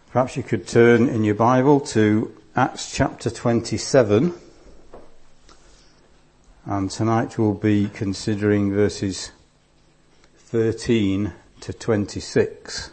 Perhaps you could turn in your Bible to Acts chapter 27, and tonight we'll be considering verses 13 to 26.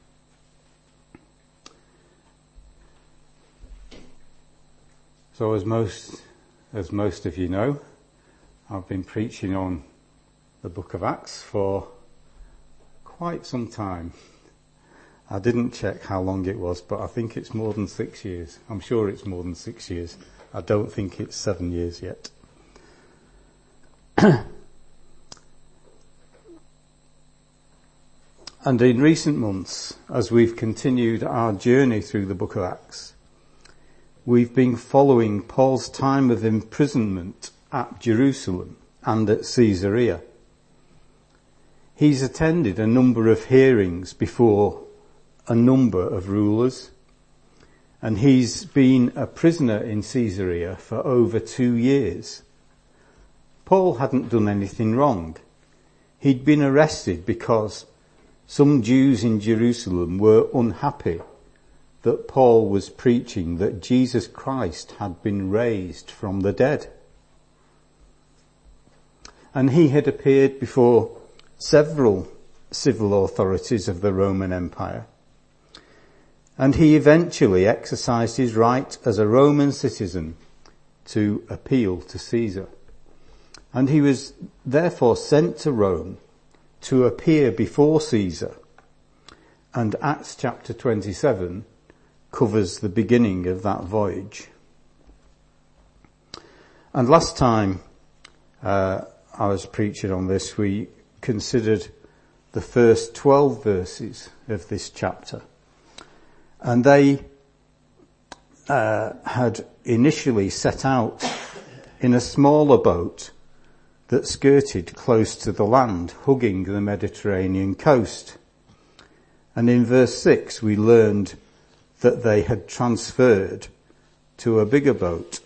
So as most of you know, I've been preaching on the book of Acts for quite some time. I didn't check how long it was, but I think it's more than 6 years. I'm sure it's more than 6 years. I don't think it's 7 years yet. And in recent months, as we've continued our journey through the book of Acts, we've been following Paul's time of imprisonment at Jerusalem and at Caesarea. He's attended a number of hearings before a number of rulers, and he's been a prisoner in Caesarea for over 2 years. Paul hadn't done anything wrong. He'd been arrested because some Jews in Jerusalem were unhappy that Paul was preaching that Jesus Christ had been raised from the dead. And he had appeared before several civil authorities of the Roman Empire. And he eventually exercised his right as a Roman citizen to appeal to Caesar. And he was therefore sent to Rome to appear before Caesar. And Acts chapter 27 covers the beginning of that voyage. And last time I was preaching on this, we considered the first 12 verses of this chapter. And they had initially set out in a smaller boat that skirted close to the land, hugging the Mediterranean coast. And in verse 6 we learned that they had transferred to a bigger boat.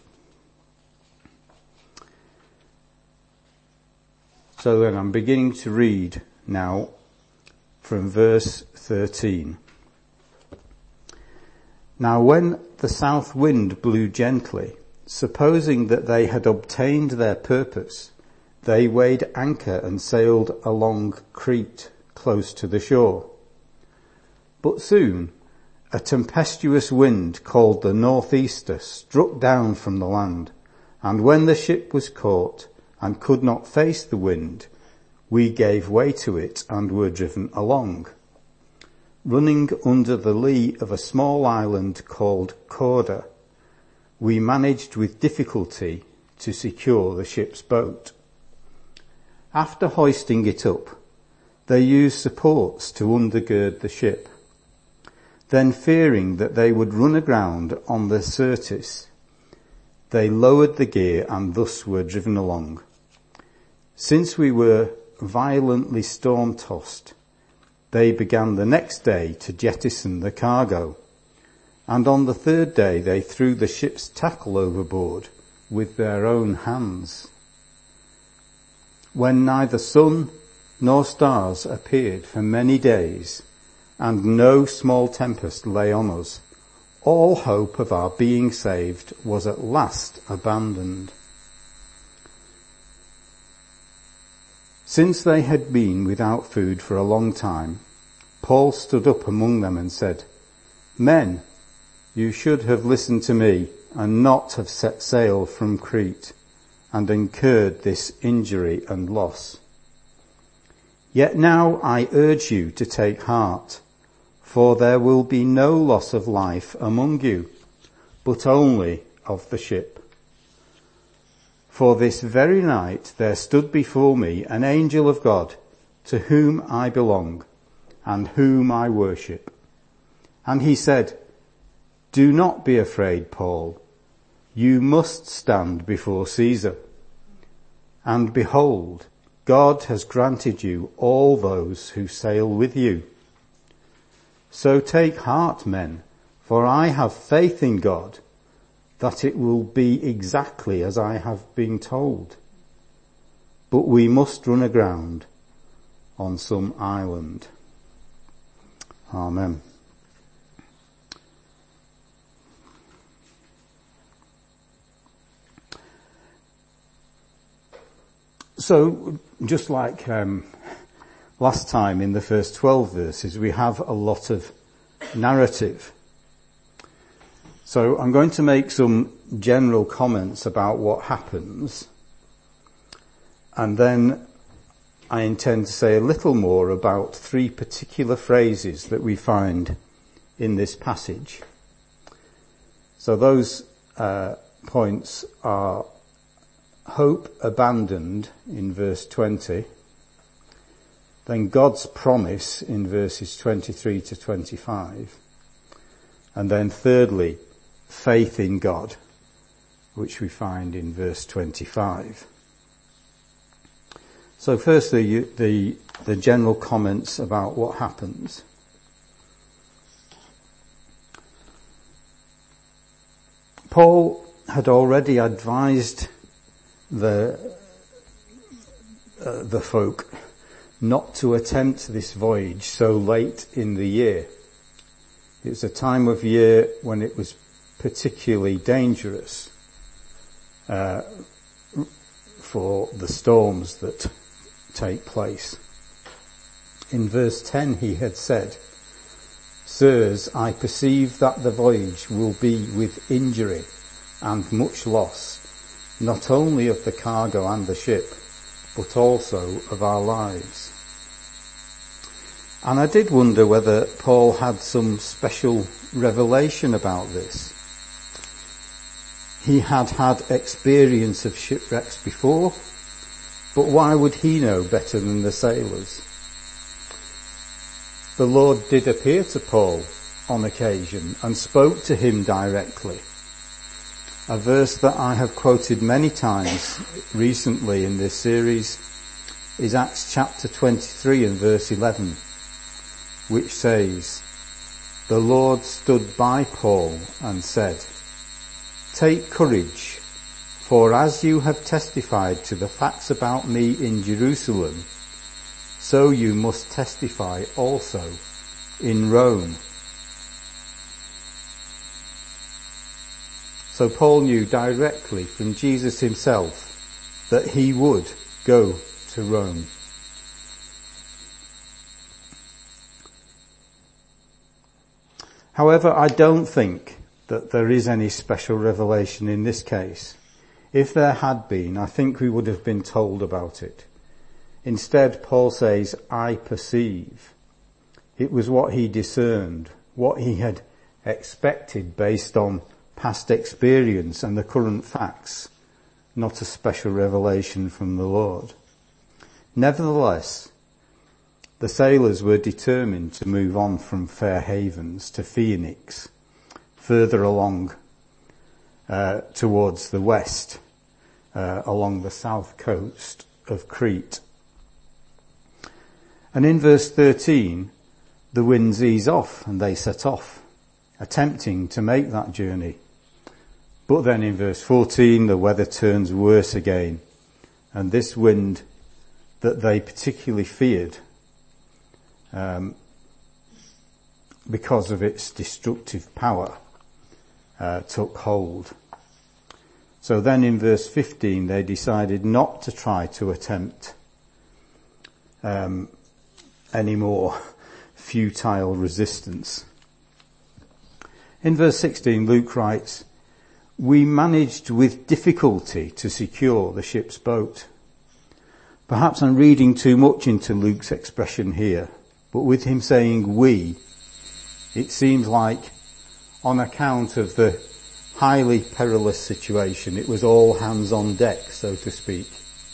So then I'm beginning to read now from verse 13. Now when the south wind blew gently, supposing that they had obtained their purpose, they weighed anchor and sailed along Crete, close to the shore. But soon a tempestuous wind called the northeaster struck down from the land, and when the ship was caught and could not face the wind, we gave way to it and were driven along. Running under the lee of a small island called Cauda, we managed with difficulty to secure the ship's boat. After hoisting it up, they used supports to undergird the ship. Then, fearing that they would run aground on the Syrtis, they lowered the gear and thus were driven along. Since we were violently storm-tossed, they began the next day to jettison the cargo, and on the third day they threw the ship's tackle overboard with their own hands. When neither sun nor stars appeared for many days, and no small tempest lay on us, all hope of our being saved was at last abandoned. Since they had been without food for a long time, Paul stood up among them and said, "Men, you should have listened to me and not have set sail from Crete and incurred this injury and loss. Yet now I urge you to take heart, for there will be no loss of life among you, but only of the ship. For this very night there stood before me an angel of God, to whom I belong and whom I worship. And he said, 'Do not be afraid, Paul. You must stand before Caesar. And behold, God has granted you all those who sail with you. So take heart, men, for I have faith in God, that it will be exactly as I have been told. But we must run aground on some island.'" Amen. So, just like last time in the first 12 verses, we have a lot of narrative. So I'm going to make some general comments about what happens, and then I intend to say a little more about three particular phrases that we find in this passage. So those points are hope abandoned in verse 20, then God's promise in verses 23 to 25, and then thirdly, faith in God, which we find in verse 25. So firstly, the general comments about what happens. Paul had already advised the folk not to attempt this voyage so late in the year. It was a time of year when it was particularly dangerous for the storms that take place. In verse 10 he had said, "Sirs, I perceive that the voyage will be with injury and much loss, not only of the cargo and the ship, but also of our lives." And I did wonder whether Paul had some special revelation about this. He had had experience of shipwrecks before, but why would he know better than the sailors? The Lord did appear to Paul on occasion and spoke to him directly. A verse that I have quoted many times recently in this series is Acts chapter 23 and verse 11, which says, "The Lord stood by Paul and said, 'Take courage, for as you have testified to the facts about me in Jerusalem, so you must testify also in Rome.'" So Paul knew directly from Jesus himself that he would go to Rome. However, I don't think that there is any special revelation in this case. If there had been, I think we would have been told about it. Instead, Paul says, "I perceive." It was what he discerned, what he had expected based on past experience and the current facts, not a special revelation from the Lord. Nevertheless, the sailors were determined to move on from Fair Havens to Phoenix, further along towards the west, along the south coast of Crete. And in verse 13, the winds ease off and they set off, attempting to make that journey. But then in verse 14, the weather turns worse again, and this wind that they particularly feared, because of its destructive power, took hold. So then in verse 15 they decided not to try to attempt any more futile resistance. In verse 16 Luke writes, "We managed with difficulty to secure the ship's boat." Perhaps I'm reading too much into Luke's expression here, but with him saying "we," it seems like on account of the highly perilous situation, it was all hands on deck, so to speak.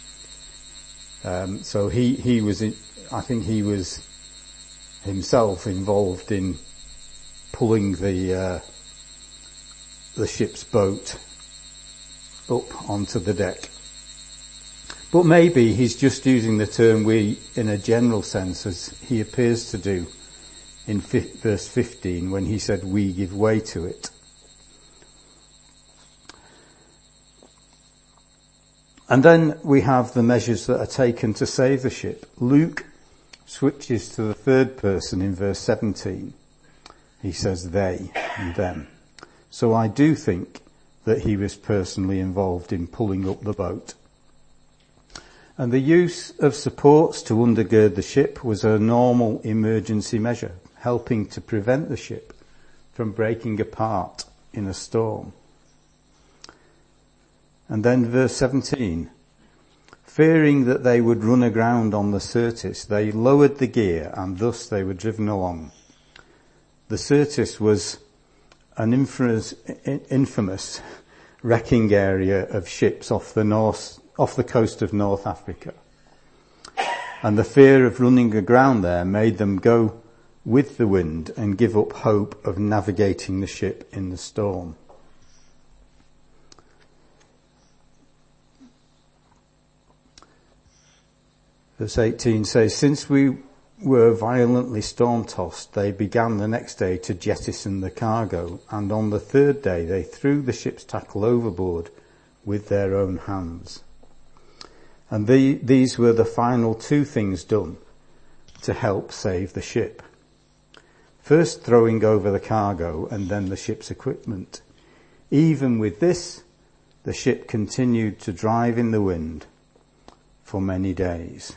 So he was, I think he was himself involved in pulling the ship's boat up onto the deck. But maybe he's just using the term "we" in a general sense, as he appears to do in verse 15 when he said, "We give way to it." And then we have the measures that are taken to save the ship. Luke switches to the third person in verse 17. He says they and them. So I do think that he was personally involved in pulling up the boat. And the use of supports to undergird the ship was a normal emergency measure, helping to prevent the ship from breaking apart in a storm. And then verse 17, fearing that they would run aground on the Syrtis, they lowered the gear and thus they were driven along. The Syrtis was an infamous wrecking area of ships off the coast of North Africa. And the fear of running aground there made them go with the wind and give up hope of navigating the ship in the storm. Verse 18 says, since we were violently storm-tossed, they began the next day to jettison the cargo, and on the third day they threw the ship's tackle overboard with their own hands. And these were the final two things done to help save the ship. First throwing over the cargo and then the ship's equipment. Even with this, the ship continued to drive in the wind for many days.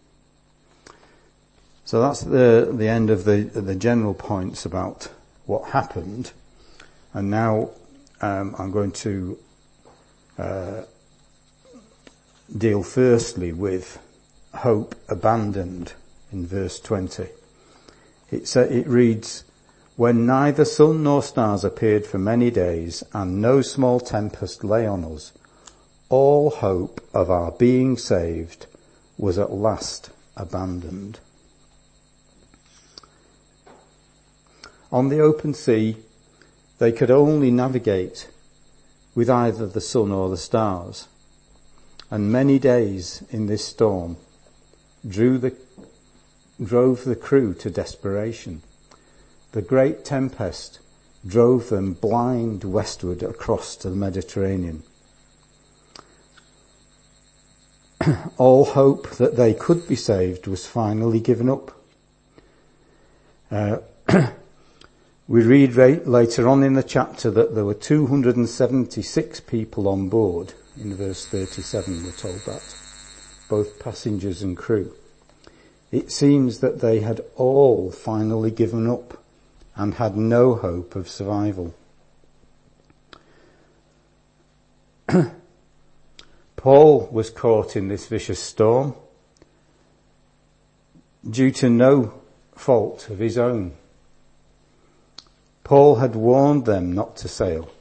So that's the end of the general points about what happened. And now I'm going to deal firstly with hope abandoned in verse 20. It reads, when neither sun nor stars appeared for many days and no small tempest lay on us, all hope of our being saved was at last abandoned. On the open sea, they could only navigate with either the sun or the stars. And many days in this storm drove the crew to desperation. The great tempest drove them blind westward across to the Mediterranean. All hope that they could be saved was finally given up. We read later on in the chapter that there were 276 people on board. In verse 37 we're told that, both passengers and crew. It seems that they had all finally given up and had no hope of survival. Paul was caught in this vicious storm due to no fault of his own. Paul had warned them not to sail.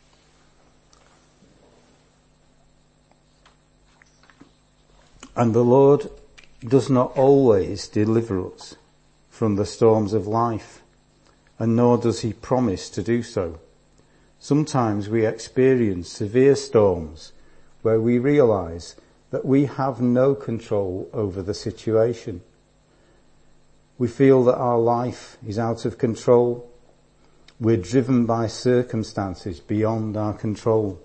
And the Lord does not always deliver us from the storms of life, and nor does he promise to do so. Sometimes we experience severe storms where we realize that we have no control over the situation. We feel that our life is out of control. We're driven by circumstances beyond our control.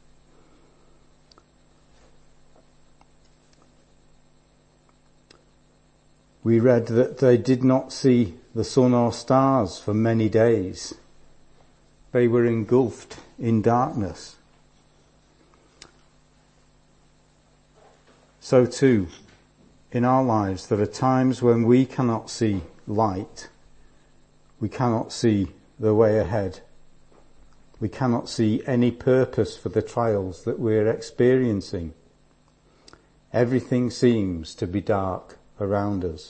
We read that they did not see the sun or stars for many days. They were engulfed in darkness. So too, in our lives, there are times when we cannot see light. We cannot see the way ahead. We cannot see any purpose for the trials that we're experiencing. Everything seems to be dark around us.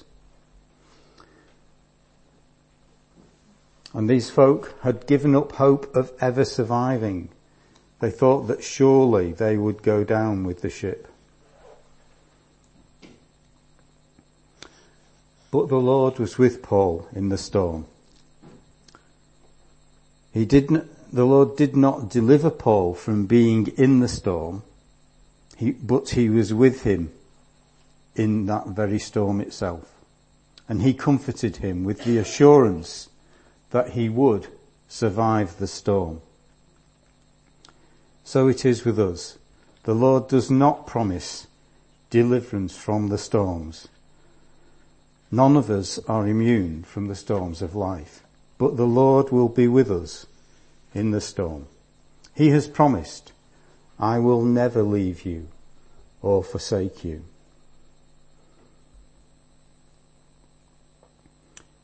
And these folk had given up hope of ever surviving. They thought that surely they would go down with the ship. But the Lord was with Paul in the storm. The Lord did not deliver Paul from being in the storm, but he was with him in that very storm itself. And he comforted him with the assurance that he would survive the storm. So it is with us. The Lord does not promise deliverance from the storms. None of us are immune from the storms of life, but the Lord will be with us in the storm. He has promised, I will never leave you or forsake you.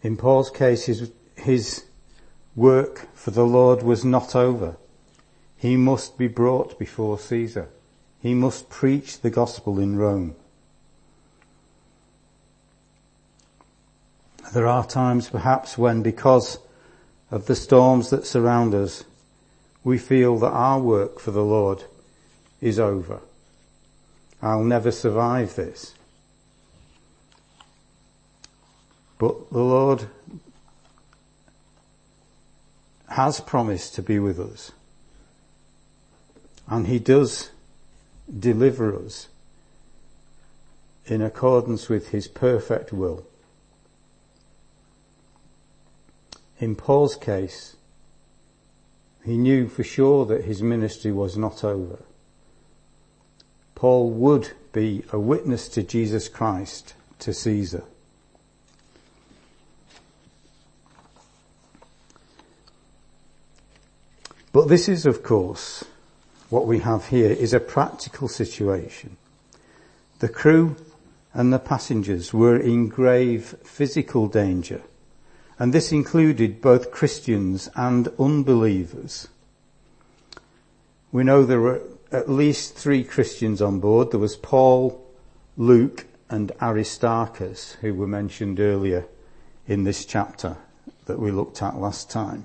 In Paul's case, his work for the Lord was not over. He must be brought before Caesar. He must preach the gospel in Rome. There are times perhaps when, because of the storms that surround us, we feel that our work for the Lord is over. I'll never survive this. But the Lord has promised to be with us. And he does deliver us in accordance with his perfect will. In Paul's case, he knew for sure that his ministry was not over. Paul would be a witness to Jesus Christ to Caesar. But this is, of course, what we have here is a practical situation. The crew and the passengers were in grave physical danger, and this included both Christians and unbelievers. We know there were at least 3 Christians on board. There was Paul, Luke, and Aristarchus, who were mentioned earlier in this chapter that we looked at last time.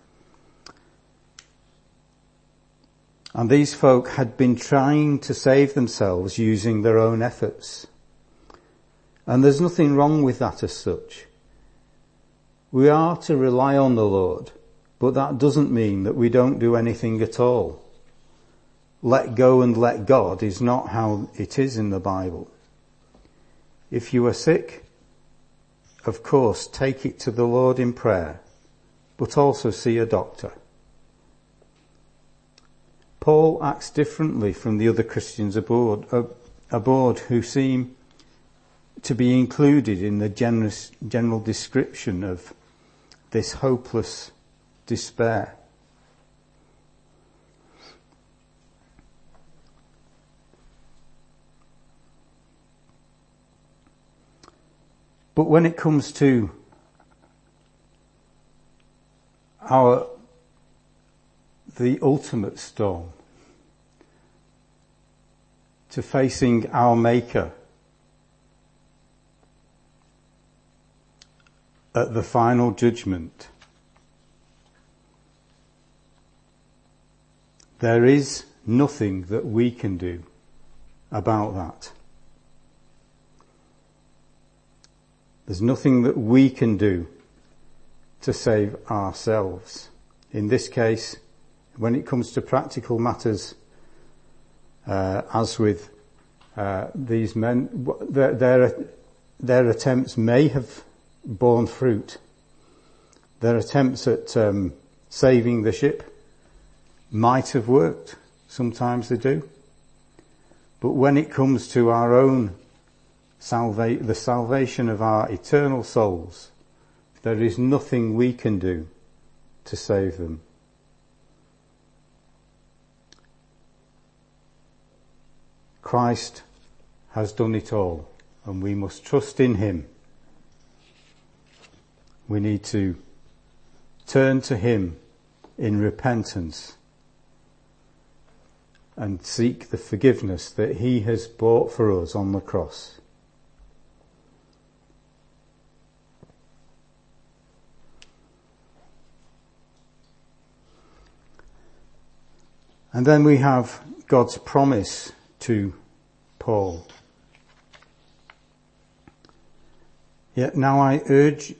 And these folk had been trying to save themselves using their own efforts. And there's nothing wrong with that as such. We are to rely on the Lord, but that doesn't mean that we don't do anything at all. Let go and let God is not how it is in the Bible. If you are sick, of course, take it to the Lord in prayer, but also see a doctor. Paul acts differently from the other Christians aboard who seem to be included in the general description of this hopeless despair. But when it comes to the ultimate storm, to facing our Maker at the final judgment, there is nothing that we can do about that. There's nothing that we can do to save ourselves. In this case, when it comes to practical matters, as with these men, their attempts may have borne fruit. Their attempts at saving the ship might have worked. Sometimes they do. But when it comes to our own the salvation of our eternal souls, there is nothing we can do to save them. Christ has done it all, and we must trust in him. We need to turn to him in repentance and seek the forgiveness that he has bought for us on the cross. And then we have God's promise to Paul. Yet now I urge,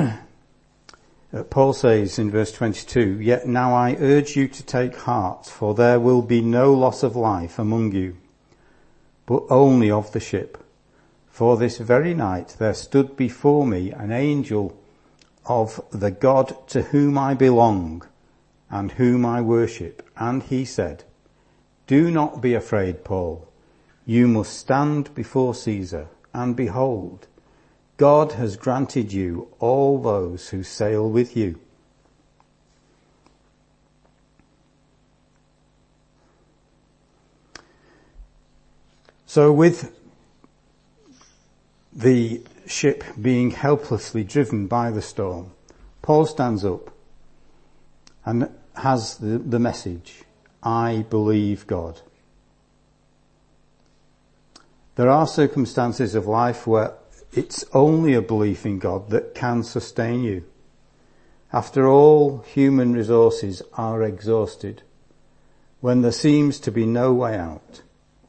Paul says in verse 22, yet now I urge you to take heart, for there will be no loss of life among you, but only of the ship. For this very night there stood before me an angel of the God to whom I belong and whom I worship. And he said, do not be afraid, Paul. You must stand before Caesar, and behold, God has granted you all those who sail with you. So with the ship being helplessly driven by the storm, Paul stands up and has the message, I believe God. There are circumstances of life where it's only a belief in God that can sustain you. After all human resources are exhausted, when there seems to be no way out.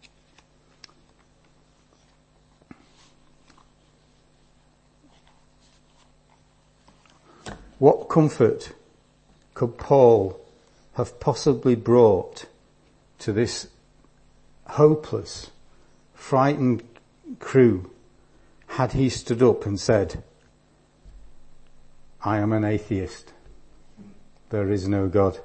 What comfort could Paul have possibly brought to this hopeless, frightened crew had he stood up and said, I am an atheist. There is no God.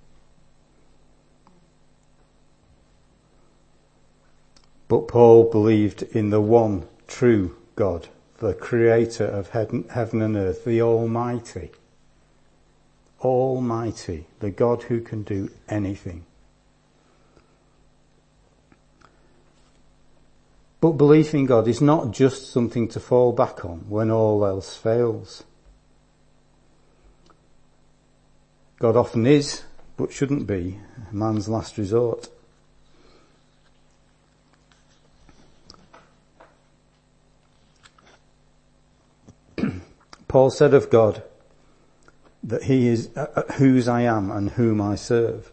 But Paul believed in the one true God, the creator of heaven and earth, the Almighty. Almighty, the God who can do anything. But belief in God is not just something to fall back on when all else fails. God often is, but shouldn't be, man's last resort. Paul said of God that he is whose I am and whom I serve.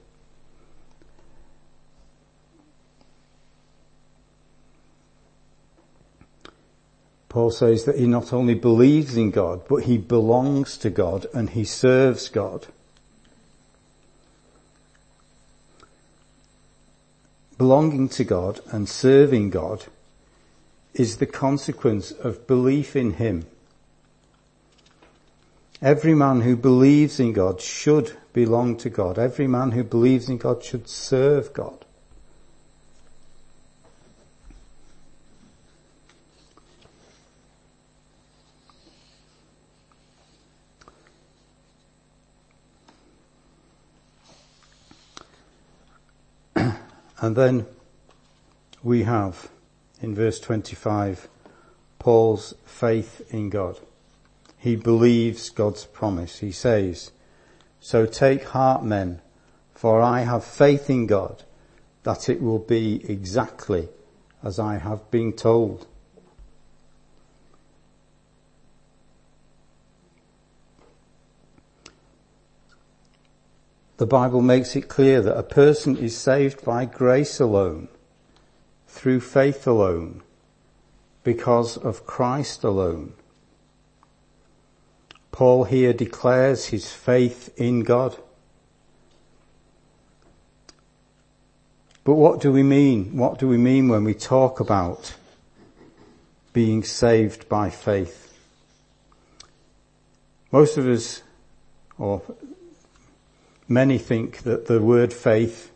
Paul says that he not only believes in God, but he belongs to God and he serves God. Belonging to God and serving God is the consequence of belief in him. Every man who believes in God should belong to God. Every man who believes in God should serve God. And then we have, in verse 25, Paul's faith in God. He believes God's promise. He says, so take heart, men, for I have faith in God that it will be exactly as I have been told. The Bible makes it clear that a person is saved by grace alone, through faith alone, because of Christ alone. Paul here declares his faith in God. But what do we mean? What do we mean when we talk about being saved by faith? Most of us, or many, think that the word faith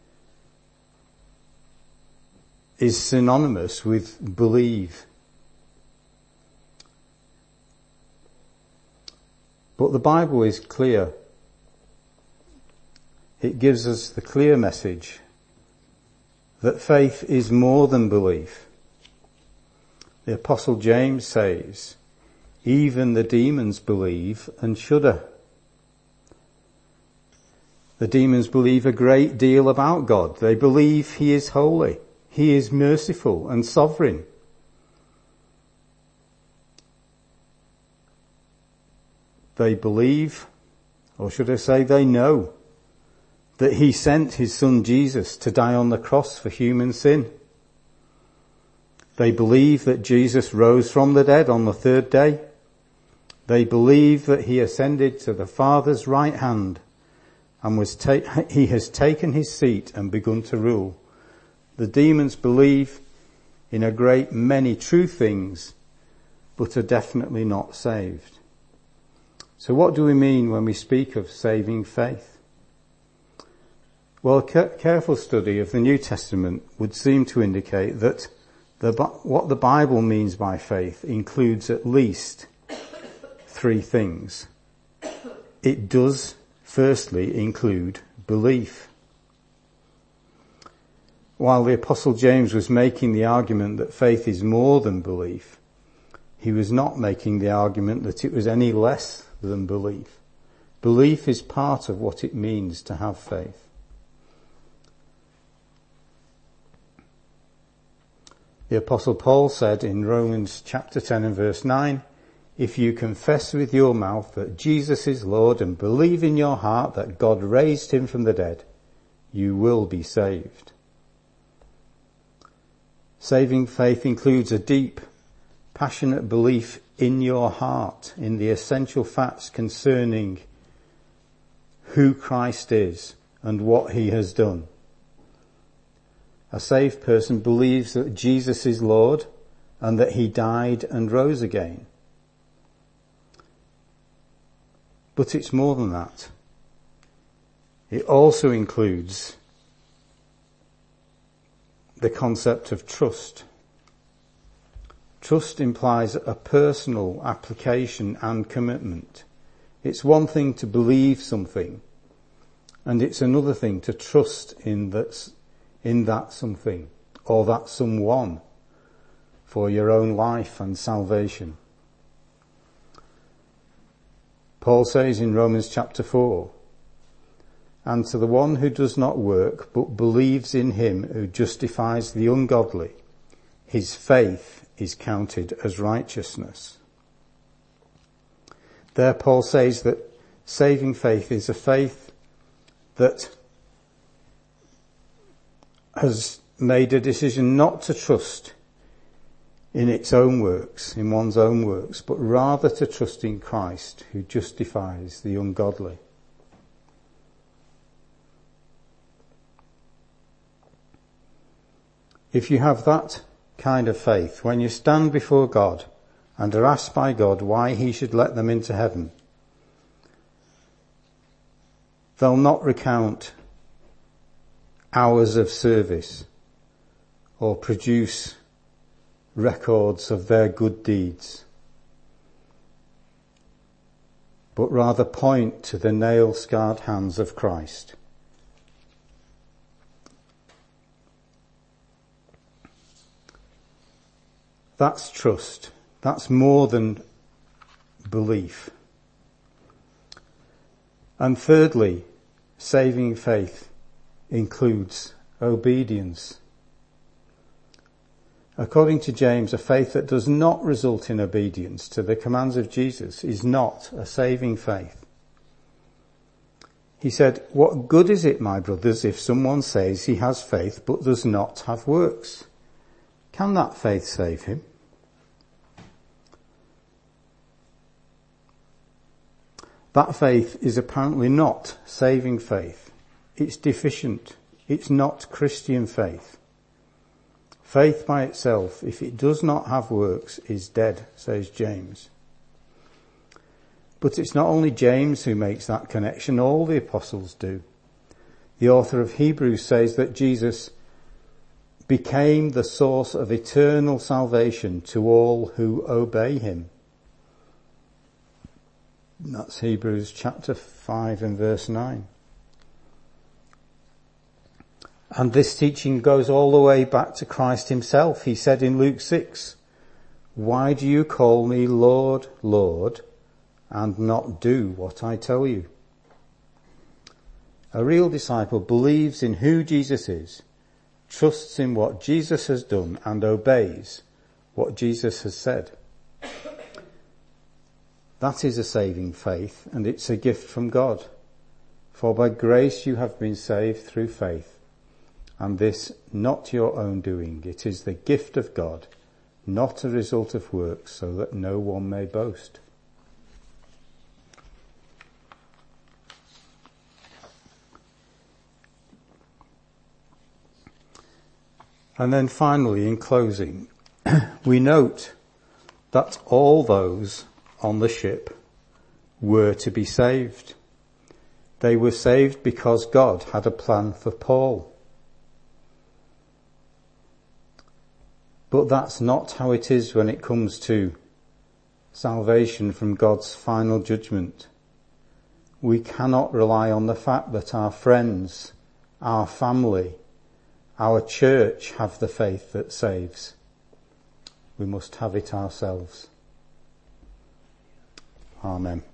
is synonymous with believe. But the Bible is clear. It gives us the clear message that faith is more than belief. The Apostle James says, even the demons believe and shudder. The demons believe a great deal about God. They believe he is holy. He is merciful and sovereign. They believe, or should I say they know, that he sent his son Jesus to die on the cross for human sin. They believe that Jesus rose from the dead on the third day. They believe that he ascended to the Father's right hand and he has taken his seat and begun to rule. The demons believe in a great many true things, but are definitely not saved. So what do we mean when we speak of saving faith? Well, a careful study of the New Testament would seem to indicate that what the Bible means by faith includes at least three things. It does, firstly, include belief. While the Apostle James was making the argument that faith is more than belief, he was not making the argument that it was any less than belief. Belief is part of what it means to have faith. The Apostle Paul said in Romans chapter 10 and verse 9, if you confess with your mouth that Jesus is Lord and believe in your heart that God raised him from the dead, you will be saved. Saving faith includes a deep, passionate belief in your heart in the essential facts concerning who Christ is and what he has done. A saved person believes that Jesus is Lord and that he died and rose again. But it's more than that. It also includes the concept of trust. Trust implies a personal application and commitment. It's one thing to believe something, and it's another thing to trust in that something or that someone for your own life and salvation. Paul says in Romans chapter 4, and to the one who does not work but believes in him who justifies the ungodly, his faith is counted as righteousness. There Paul says that saving faith is a faith that has made a decision not to trust in its own works, in one's own works, but rather to trust in Christ who justifies the ungodly. If you have that kind of faith, when you stand before God and are asked by God why he should let them into heaven, they'll not recount hours of service or produce records of their good deeds, but rather point to the nail-scarred hands of Christ. That's trust. That's more than belief. And thirdly, saving faith includes obedience. According to James, a faith that does not result in obedience to the commands of Jesus is not a saving faith. He said, what good is it, my brothers, if someone says he has faith but does not have works? Can that faith save him? That faith is apparently not saving faith. It's deficient. It's not Christian faith. Faith by itself, if it does not have works, is dead, says James. But it's not only James who makes that connection, all the apostles do. The author of Hebrews says that Jesus became the source of eternal salvation to all who obey him. That's Hebrews chapter 5 and verse 9. And this teaching goes all the way back to Christ himself. He said in Luke 6, why do you call me Lord, Lord, and not do what I tell you? A real disciple believes in who Jesus is, trusts in what Jesus has done, and obeys what Jesus has said. That is a saving faith, and it's a gift from God. For by grace you have been saved through faith, and this not your own doing. It is the gift of God, not a result of works, so that no one may boast. And then finally, in closing, we note that all those on the ship were to be saved. They were saved because God had a plan for Paul. But that's not how it is when it comes to salvation from God's final judgment. We cannot rely on the fact that our friends, our family, our church have the faith that saves. We must have it ourselves. Amen.